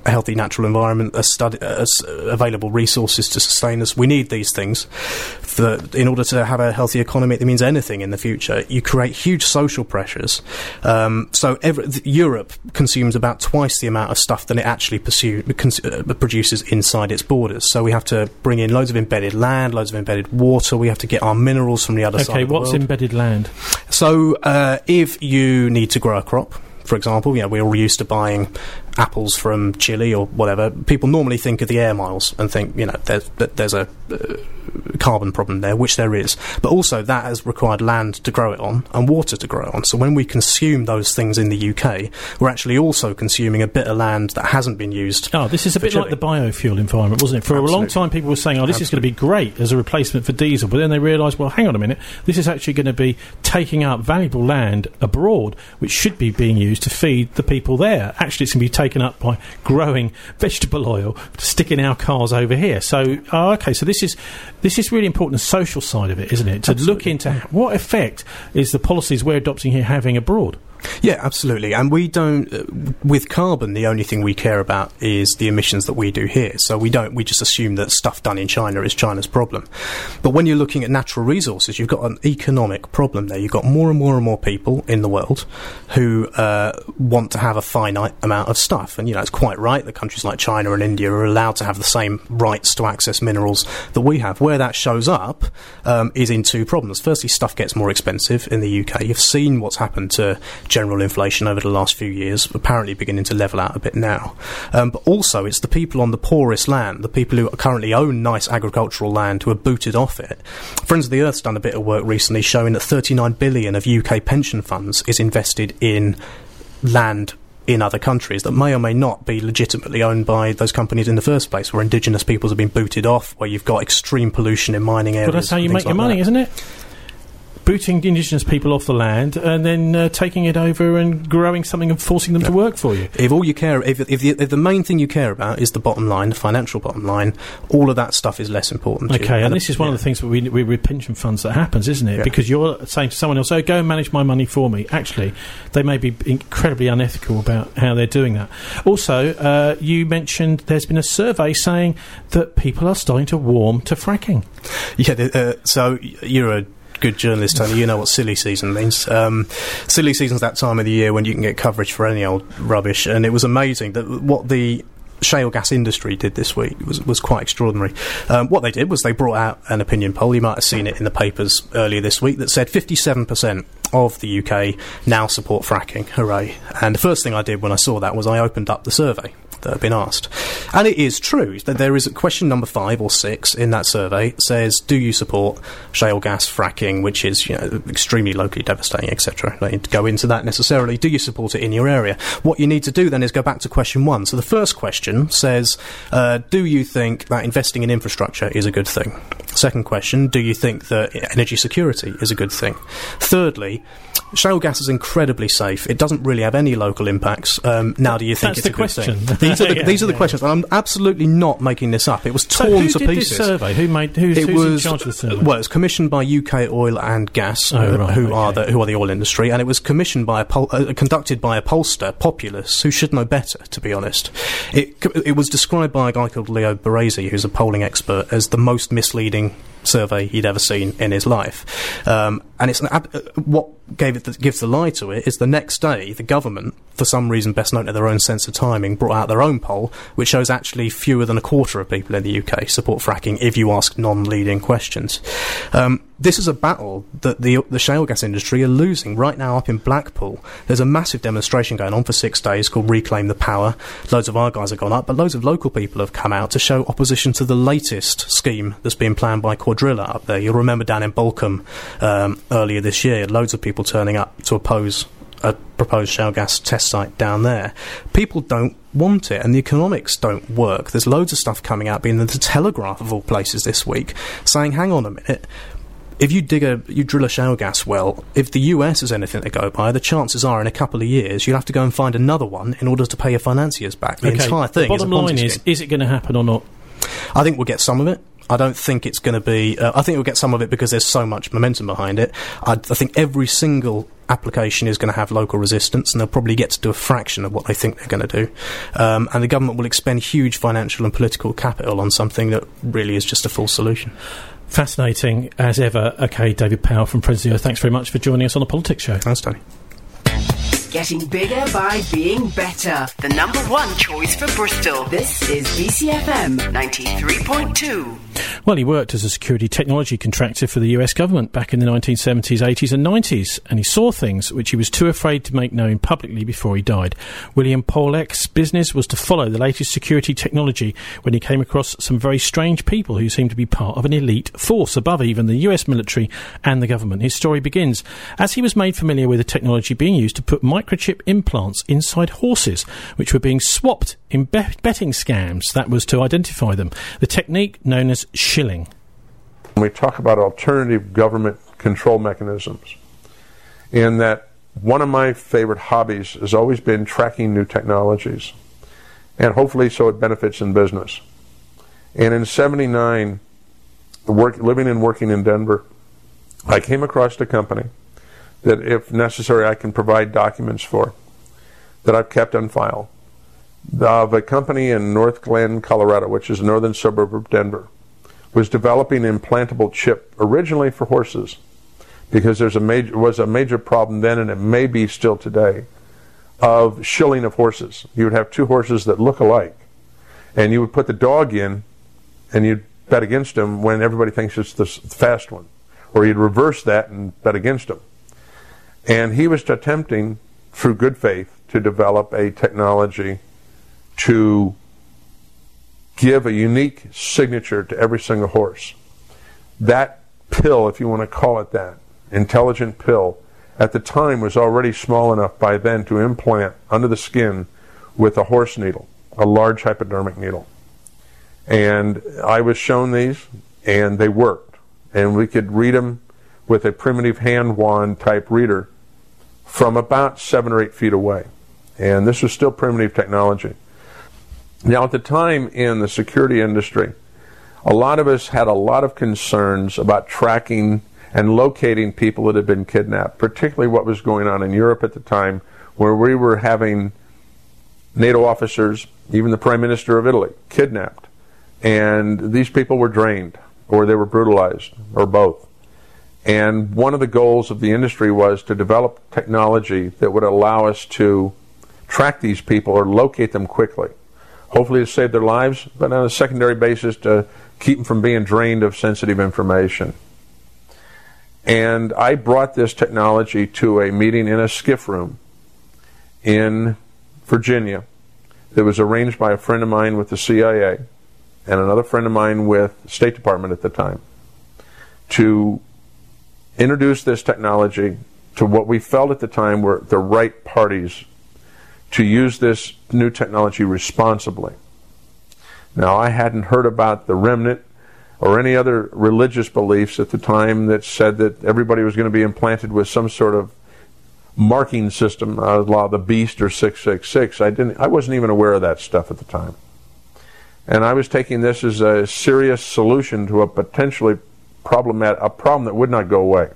a healthy natural environment, a study, uh, available resources to sustain us. We need these things. For, in order to have a healthy economy, it means anything in the future. You create huge social pressures. Um, so every, Europe consumes about twice the amount of stuff than it actually pursue, cons- uh, produces inside its borders. So we have to bring in loads of embedded land, loads of embedded water. We have to get our minerals from the other okay, side of the world. Okay, what's embedded land? So uh, if you need to grow a crop, for example, you know, we're all used to buying apples from Chile or whatever. People normally think of the air miles and think, you know, there's, there's a uh, carbon problem there, which there is. But also that has required land to grow it on and water to grow it on. So when we consume those things in the U K, we're actually also consuming a bit of land that hasn't been used. Oh, this is a bit Chile. like the biofuel environment, wasn't it? For Absolutely. a long time, people were saying, oh, this Absolutely. is going to be great as a replacement for diesel. But then they realised, well, hang on a minute, this is actually going to be taking up valuable land abroad, which should be being used to feed the people there. Actually, it's going to be taken up by growing vegetable oil to stick in our cars over here. So, oh, okay, so this is this is really important, the social side of it, isn't it? To Absolutely. look into what effect is the policies we're adopting here having abroad. Yeah, absolutely. And we don't, uh, with carbon, the only thing we care about is the emissions that we do here. So we don't, we just assume that stuff done in China is China's problem. But when you're looking at natural resources, you've got an economic problem there. You've got more and more and more people in the world who uh, want to have a finite amount of stuff. And, you know, it's quite right that countries like China and India are allowed to have the same rights to access minerals that we have. Where that shows up um, is in two problems. Firstly, stuff gets more expensive in the U K. You've seen what's happened to general inflation over the last few years, apparently beginning to level out a bit now. Um, but also, it's the people on the poorest land, the people who currently own nice agricultural land, who are booted off it. Friends of the Earth's done a bit of work recently showing that thirty-nine billion of U K pension funds is invested in land in other countries that may or may not be legitimately owned by those companies in the first place, where indigenous peoples have been booted off, where you've got extreme pollution in mining areas. Well, that's how you make like your money, that. isn't it? Booting the indigenous people off the land and then uh, taking it over and growing something and forcing them yeah. to work for you. If all you care, if, if, the, if the main thing you care about is the bottom line, the financial bottom line, all of that stuff is less important. Okay, to you. and, and the, this is one yeah. of the things that we, we with pension funds that happens, isn't it? Yeah. Because you're saying to someone else, "Oh, go and manage my money for me." Actually, they may be incredibly unethical about how they're doing that. Also, uh, you mentioned there's been a survey saying that people are starting to warm to fracking. Yeah, uh, so you're a good journalist, Tony. You know what silly season means. Um, silly season's that time of the year when you can get coverage for any old rubbish, and it was amazing that what the shale gas industry did this week was was quite extraordinary. Um, what they did was they brought out an opinion poll. You might have seen it in the papers earlier this week that said fifty-seven percent of the U K now support fracking. Hooray. And the first thing I did when I saw that was I opened up the survey that have been asked. And it is true that there is a question number five or six in that survey says, do you support shale gas fracking, which is, you know, extremely locally devastating, et cetera. Don't need to go into that necessarily. Do you support it in your area? What you need to do then is go back to question one. So the first question says, uh, do you think that investing in infrastructure is a good thing? Second question, do you think that energy security is a good thing? Thirdly, shale gas is incredibly safe. It doesn't really have any local impacts. Um, now, do you think That's it's the a good question. thing? These are the, yeah, these are the yeah. questions. And I'm absolutely not making this up. It was torn so who to did pieces. This survey? Who made? Who's, it who's was, in charge of the survey? Well, it was commissioned by U K Oil and Gas, oh, uh, right, who okay. are the who are the oil industry, and it was commissioned by a pol- uh, conducted by a pollster, Populous, who should know better, to be honest. It it was described by a guy called Leo Baresi, who's a polling expert, as the most misleading survey he'd ever seen in his life. Um, and it's an ab- uh, what gave it the, gives the lie to it is the next day the government, for some reason best known to their own sense of timing, brought out their own poll which shows actually fewer than a quarter of people in the U K support fracking if you ask non-leading questions. Um, this is a battle that the the shale gas industry are losing right now. Up in Blackpool, there's a massive demonstration going on for six days called Reclaim the Power. Loads of our guys have gone up, but loads of local people have come out to show opposition to the latest scheme that's being planned by Quadrilla up there. You'll remember down in Balcombe um, earlier this year, loads of people turning up to oppose a proposed shale gas test site down there. People don't want it, and the economics don't work. There's loads of stuff coming out, being in the Telegraph of all places this week, saying, hang on a minute, if you dig a, you drill a shale gas well, if the U S is anything to go by, the chances are in a couple of years you'll have to go and find another one in order to pay your financiers back. The okay. entire thing the bottom is a Ponzi line is, scheme. is it going to happen or not? I think we'll get some of it. I don't think it's going to be... Uh, I think we'll get some of it because there's so much momentum behind it. I, I think every single application is going to have local resistance, and they'll probably get to do a fraction of what they think they're going to do. Um, and the government will expend huge financial and political capital on something that really is just a false solution. Fascinating as ever. Okay, David Powell from Friends of the Earth, thanks very much for joining us on the Politics Show. Thanks, Tony. Getting bigger by being better. The number one choice for Bristol. This is B C F M ninety-three point two. Well, he worked as a security technology contractor for the U S government back in the nineteen seventies, eighties and nineties, and he saw things which he was too afraid to make known publicly before he died. William Polek's business was to follow the latest security technology when he came across some very strange people who seemed to be part of an elite force above even the U S military and the government. His story begins as he was made familiar with the technology being used to put microchip implants inside horses, which were being swapped in be- betting scams. That was to identify them. The technique known as shilling. When we talk about alternative government control mechanisms, in that one of my favorite hobbies has always been tracking new technologies, and hopefully so it benefits in business. And in seventy-nine, work, living and working in Denver, I came across a company that, if necessary, I can provide documents for, that I've kept on file, of a company in North Glen, Colorado, which is a northern suburb of Denver, was developing an implantable chip originally for horses, because there's a major was a major problem then, and it may be still today, of shilling of horses. You would have two horses that look alike, and you would put the dog in, and you'd bet against him when everybody thinks it's the fast one, or you'd reverse that and bet against him. And he was attempting, through good faith, to develop a technology to give a unique signature to every single horse. That pill, if you want to call it that, intelligent pill, at the time was already small enough by then to implant under the skin with a horse needle, a large hypodermic needle. And I was shown these, and they worked. And we could read them with a primitive hand wand type reader from about seven or eight feet away. And this was still primitive technology. Now, at the time in the security industry, a lot of us had a lot of concerns about tracking and locating people that had been kidnapped, particularly what was going on in Europe at the time, where we were having NATO officers, even the Prime Minister of Italy, kidnapped. And these people were drained, or they were brutalized, or both. And one of the goals of the industry was to develop technology that would allow us to track these people or locate them quickly. Hopefully to save their lives, but on a secondary basis to keep them from being drained of sensitive information. And I brought this technology to a meeting in a skiff room in Virginia that was arranged by a friend of mine with the C I A and another friend of mine with the State Department at the time, to introduce this technology to what we felt at the time were the right parties to use this new technology responsibly. Now, I hadn't heard about the remnant or any other religious beliefs at the time that said that everybody was going to be implanted with some sort of marking system, uh, law the beast or six six six. I didn't. I wasn't even aware of that stuff at the time. And I was taking this as a serious solution to a potentially problematic, a problem that would not go away.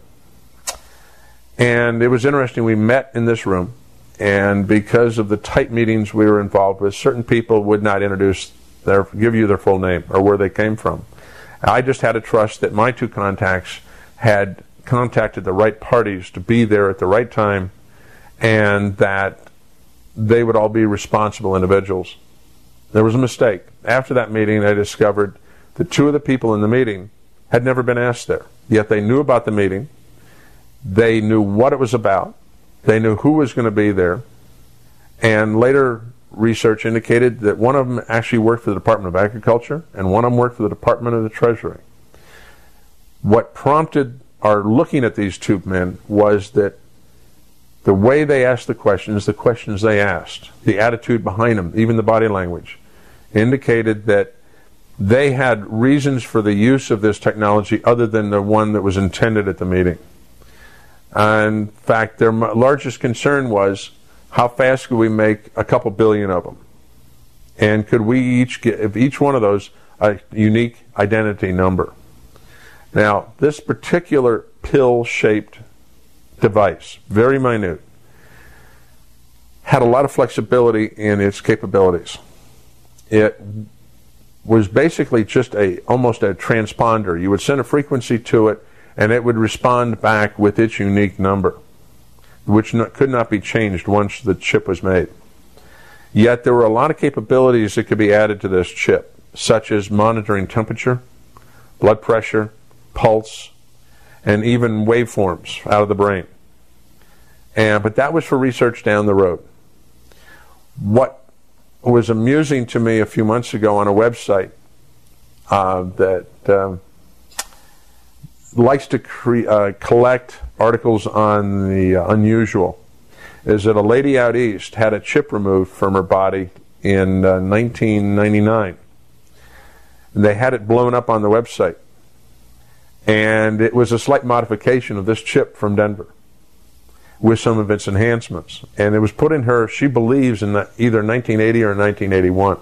And it was interesting. We met in this room, and because of the tight meetings we were involved with, certain people would not introduce their, give you their full name or where they came from. I just had to trust that my two contacts had contacted the right parties to be there at the right time, and that they would all be responsible individuals. There was a mistake. After that meeting, I discovered that two of the people in the meeting had never been asked there, yet they knew about the meeting. They knew what it was about. They knew who was going to be there. And later research indicated that one of them actually worked for the Department of Agriculture and one of them worked for the Department of the Treasury. What prompted our looking at these two men was that the way they asked the questions, the questions they asked, the attitude behind them, even the body language, indicated that they had reasons for the use of this technology other than the one that was intended at the meeting. In fact, their largest concern was, how fast could we make a couple billion of them? And could we each give each one of those a unique identity number. Now, this particular pill-shaped device, very minute, had a lot of flexibility in its capabilities. It was basically just a almost a transponder. You would send a frequency to it, and it would respond back with its unique number, which no, could not be changed once the chip was made. Yet there were a lot of capabilities that could be added to this chip, such as monitoring temperature, blood pressure, pulse, and even waveforms out of the brain. And, but that was for research down the road. What was amusing to me a few months ago on a website uh, that uh, likes to cre- uh, collect articles on the uh, unusual is that a lady out east had a chip removed from her body in uh, nineteen ninety-nine. And they had it blown up on the website. And it was a slight modification of this chip from Denver with some of its enhancements. And it was put in her, she believes, in the, either nineteen eighty or nineteen eighty-one.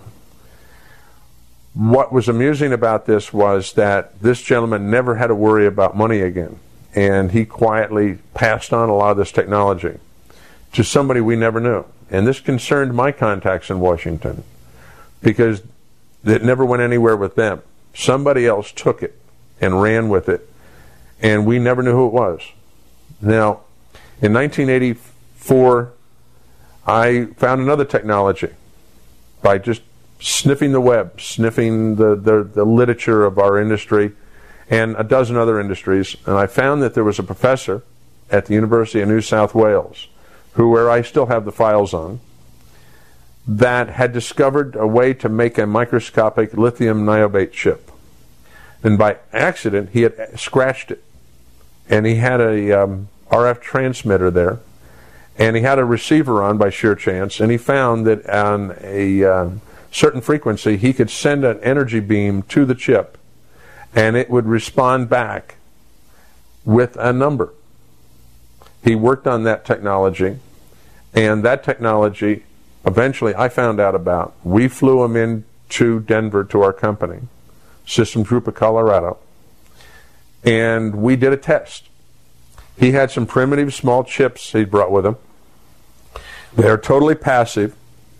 What was amusing about this was that this gentleman never had to worry about money again. And he quietly passed on a lot of this technology to somebody we never knew. And this concerned my contacts in Washington because it never went anywhere with them. Somebody else took it and ran with it, and we never knew who it was. Now, in nineteen eighty-four, I found another technology by just sniffing the web, sniffing the, the, the literature of our industry and a dozen other industries, and I found that there was a professor at the University of New South Wales, who where I still have the files on, that had discovered a way to make a microscopic lithium niobate chip. And by accident, he had scratched it. And he had a um, R F transmitter there. And he had a receiver on by sheer chance. And he found that on a uh, certain frequency, he could send an energy beam to the chip. And it would respond back with a number. He worked on that technology. And that technology, eventually, I found out about. We flew him into Denver to our company, Systems Group of Colorado, and we did a test. He had some primitive small chips he brought with him. They're totally passive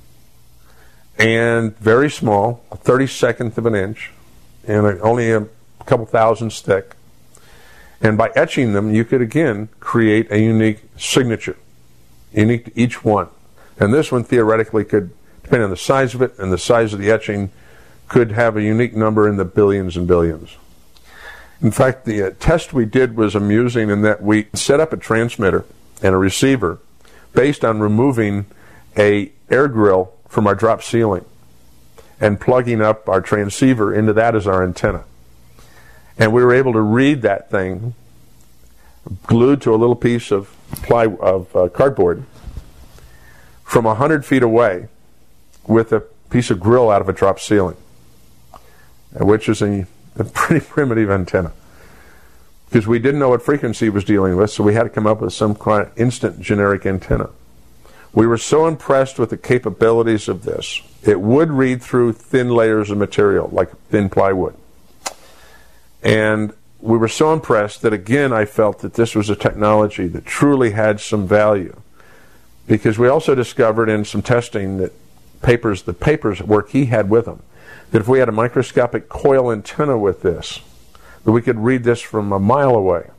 and very small, a thirty-secondth of an inch, and only a couple thousandths thick. And by etching them, you could again create a unique signature, unique to each one. And this one theoretically could, depending on the size of it and the size of the etching, could have a unique number in the billions and billions. In fact, the uh, test we did was amusing in that we set up a transmitter and a receiver based on removing a air grill from our drop ceiling and plugging up our transceiver into that as our antenna. And we were able to read that thing glued to a little piece of ply of uh, cardboard from a hundred feet away with a piece of grill out of a drop ceiling, which is a, a pretty primitive antenna. Because we didn't know what frequency it was dealing with, so we had to come up with some kind of instant generic antenna. We were so impressed with the capabilities of this. It would read through thin layers of material, like thin plywood. And we were so impressed that, again, I felt that this was a technology that truly had some value. Because we also discovered in some testing that papers, the papers work he had with him, that if we had a microscopic coil antenna with this, that we could read this from a mile away.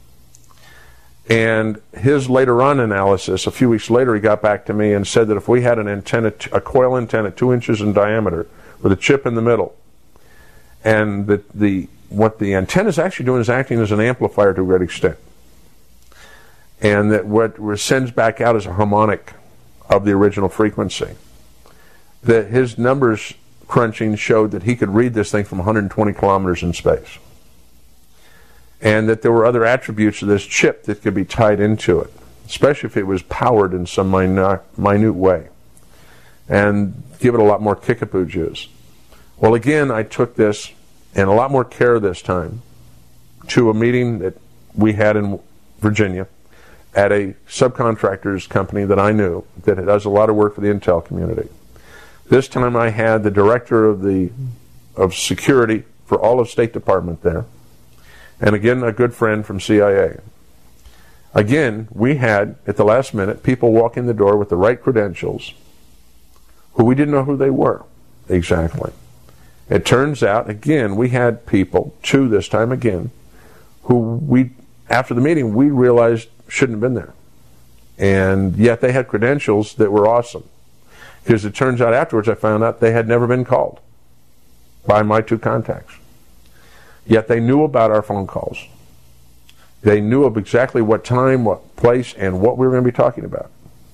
And his later on analysis, a few weeks later, he got back to me and said that if we had an antenna, a coil antenna two inches in diameter with a chip in the middle, and that the what the antenna is actually doing is acting as an amplifier to a great extent, and that what sends back out is a harmonic of the original frequency, that his numbers crunching showed that he could read this thing from one hundred twenty kilometers in space. And that there were other attributes of this chip that could be tied into it, especially if it was powered in some minute, minute way, and give it a lot more kickapoo juice. Well, again, I took this, and a lot more care this time, to a meeting that we had in Virginia at a subcontractor's company that I knew that does a lot of work for the Intel community. This time I had the director of the of security for all of State Department there, and again, a good friend from C I A. Again, we had, at the last minute, people walk in the door with the right credentials who we didn't know who they were exactly. It turns out, again, we had people, two this time again, who we, after the meeting, we realized shouldn't have been there. And yet they had credentials that were awesome. Because it turns out afterwards I found out they had never been called by my two contacts. Yet they knew about our phone calls. They knew of exactly what time, what place, and what we were going to be talking about.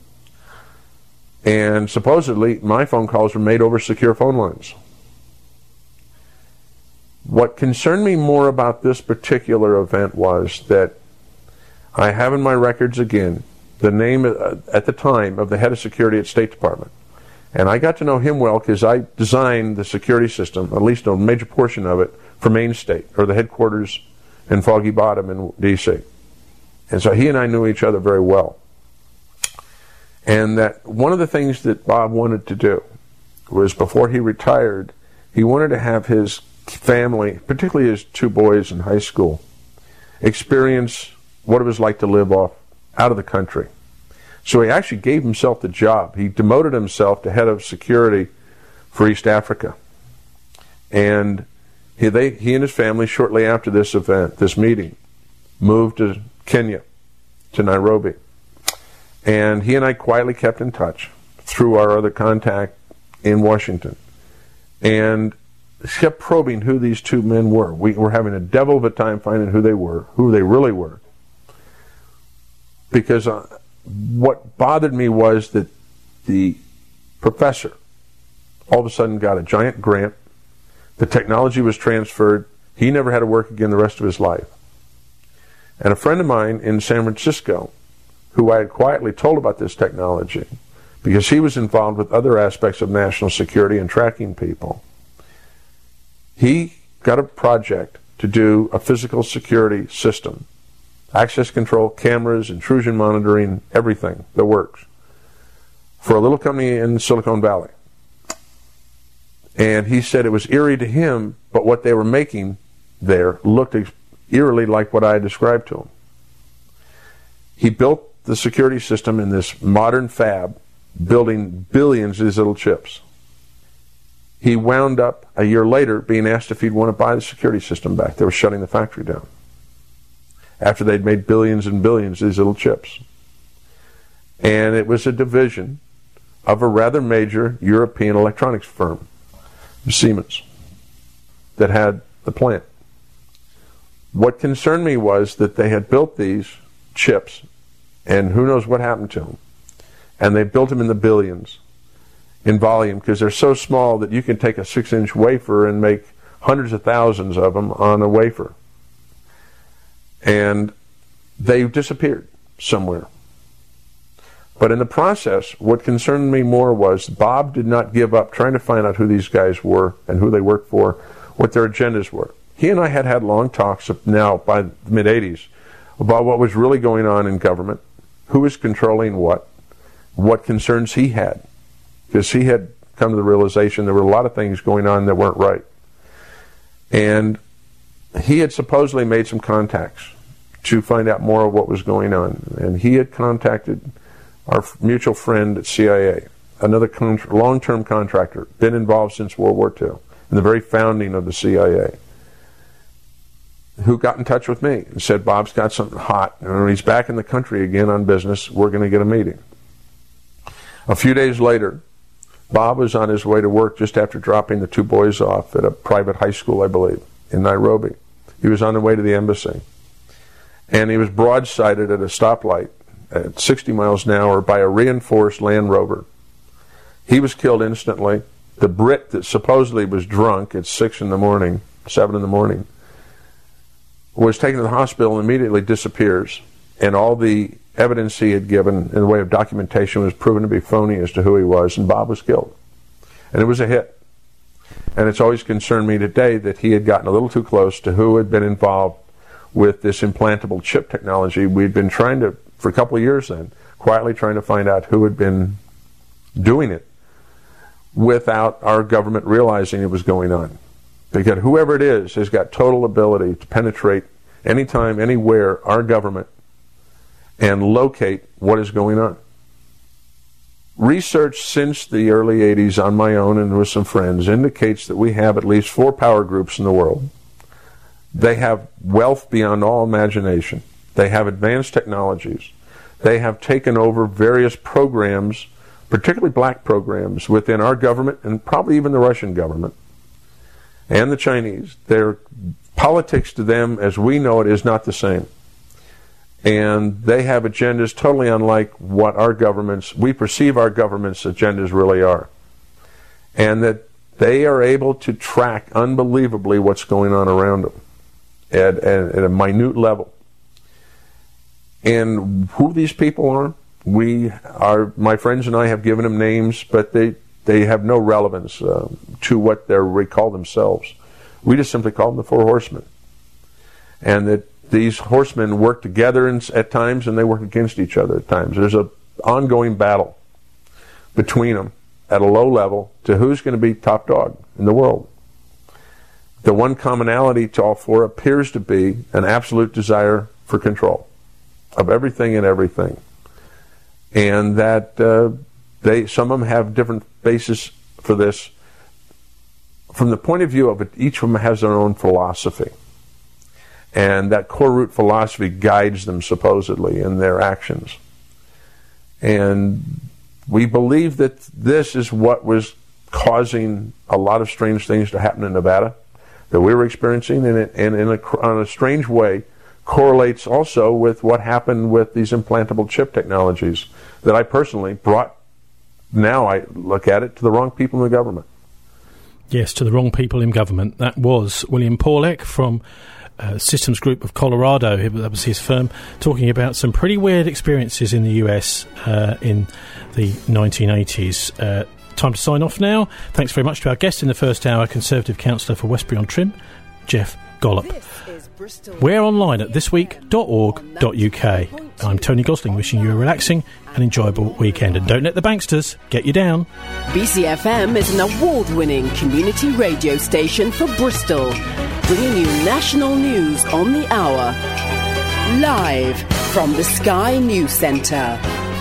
And supposedly my phone calls were made over secure phone lines. What concerned me more about this particular event was that I have in my records again the name uh, at the time of the head of security at State Department. And I got to know him well because I designed the security system, at least a major portion of it, for Maine State, or the headquarters in Foggy Bottom in D C And so he and I knew each other very well. And that one of the things that Bob wanted to do was, before he retired, he wanted to have his family, particularly his two boys in high school, experience what it was like to live off out of the country. So he actually gave himself the job. He demoted himself to head of security for East Africa. And he, they, he and his family, shortly after this event, this meeting, moved to Kenya, to Nairobi. And he and I quietly kept in touch through our other contact in Washington. And kept probing who these two men were. We were having a devil of a time finding who they were, who they really were. Because uh, what bothered me was that the professor all of a sudden got a giant grant. The technology was transferred. He never had to work again the rest of his life. And a friend of mine in San Francisco, who I had quietly told about this technology, because he was involved with other aspects of national security and tracking people, he got a project to do a physical security system. Access control, cameras, intrusion monitoring, everything that works, for a little company in Silicon Valley. And he said it was eerie to him, but what they were making there looked eerily like what I had described to him. He built the security system in this modern fab, building billions of these little chips. He wound up a year later being asked if he'd want to buy the security system back. They were shutting the factory down after they'd made billions and billions of these little chips. And it was a division of a rather major European electronics firm, Siemens, that had the plant. What concerned me was that they had built these chips, and who knows what happened to them. And they built them in the billions in volume, because they're so small that you can take a six-inch wafer and make hundreds of thousands of them on a wafer. And they disappeared somewhere. But in the process, what concerned me more was Bob did not give up trying to find out who these guys were and who they worked for, what their agendas were. He and I had had long talks now by the mid eighties about what was really going on in government, who was controlling what, what concerns he had. Because he had come to the realization there were a lot of things going on that weren't right. And he had supposedly made some contacts to find out more of what was going on. And he had contacted our mutual friend at C I A, another con- long-term contractor, been involved since World War Two, in the very founding of the C I A, who got in touch with me and said, Bob's got something hot, and when he's back in the country again on business, we're going to get a meeting. A few days later, Bob was on his way to work just after dropping the two boys off at a private high school, I believe, in Nairobi. He was on the way to the embassy. And he was broadsided at a stoplight at sixty miles an hour by a reinforced Land Rover. He was killed instantly. The Brit that supposedly was drunk at six in the morning, seven in the morning, was taken to the hospital and immediately disappears. And all the evidence he had given in the way of documentation was proven to be phony as to who he was, and Bob was killed. And it was a hit. And it's always concerned me today that he had gotten a little too close to who had been involved with this implantable chip technology. We'd been trying to, for a couple of years then, quietly trying to find out who had been doing it without our government realizing it was going on. Because whoever it is has got total ability to penetrate anytime, anywhere, our government and locate what is going on. Research since the early eighties on my own and with some friends indicates that we have at least four power groups in the world. They have wealth beyond all imagination. They have advanced technologies. They have taken over various programs, particularly black programs, within our government and probably even the Russian government and the Chinese. Their politics to them, as we know it, is not the same. And they have agendas totally unlike what our governments, we perceive our government's agendas really are. And that they are able to track unbelievably what's going on around them at, at, at a minute level. And who these people are, we are, my friends and I have given them names, but they, they have no relevance uh, to what they call themselves. We just simply call them the Four Horsemen. And that these horsemen work together in, at times, and they work against each other at times. There's an ongoing battle between them at a low level to who's going to be top dog in the world. The one commonality to all four appears to be an absolute desire for control of everything and everything. And that uh, they, some of them have different bases for this. From the point of view of it, each of them has their own philosophy. And that core root philosophy guides them supposedly in their actions. And we believe that this is what was causing a lot of strange things to happen in Nevada that we were experiencing, and, it, and in a, on a strange way correlates also with what happened with these implantable chip technologies that I personally brought, now I look at it, to the wrong people in the government. Yes, to the wrong people in government. That was William Pawlek from Uh, Systems Group of Colorado. That was his firm, talking about some pretty weird experiences in the U S uh, in the nineteen eighties. Uh, time to sign off now. Thanks very much to our guest in the first hour, Conservative Councillor for Westbury-on-Trim, Jeff Gollop. We're online at this week dot org dot U K. I'm Tony Gosling, wishing you a relaxing and enjoyable weekend. And don't let the banksters get you down. B C F M is an award-winning community radio station for Bristol, bringing you national news on the hour. Live from the Sky News Centre.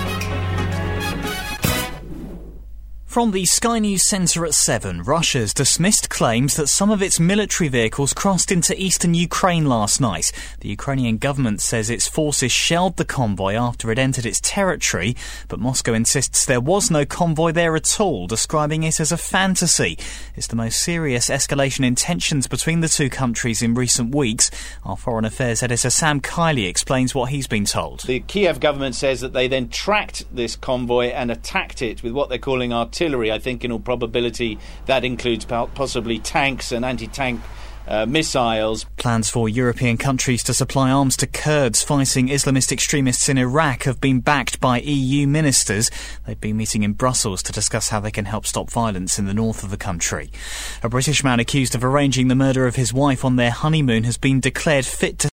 From the Sky News Centre at seven, Russia's dismissed claims that some of its military vehicles crossed into eastern Ukraine last night. The Ukrainian government says its forces shelled the convoy after it entered its territory, but Moscow insists there was no convoy there at all, describing it as a fantasy. It's the most serious escalation in tensions between the two countries in recent weeks. Our Foreign Affairs editor Sam Kiley explains what he's been told. The Kiev government says that they then tracked this convoy and attacked it with what they're calling artillery. I think in all probability that includes possibly tanks and anti-tank uh, missiles. Plans for European countries to supply arms to Kurds fighting Islamist extremists in Iraq have been backed by E U ministers. They've been meeting in Brussels to discuss how they can help stop violence in the north of the country. A British man accused of arranging the murder of his wife on their honeymoon has been declared fit to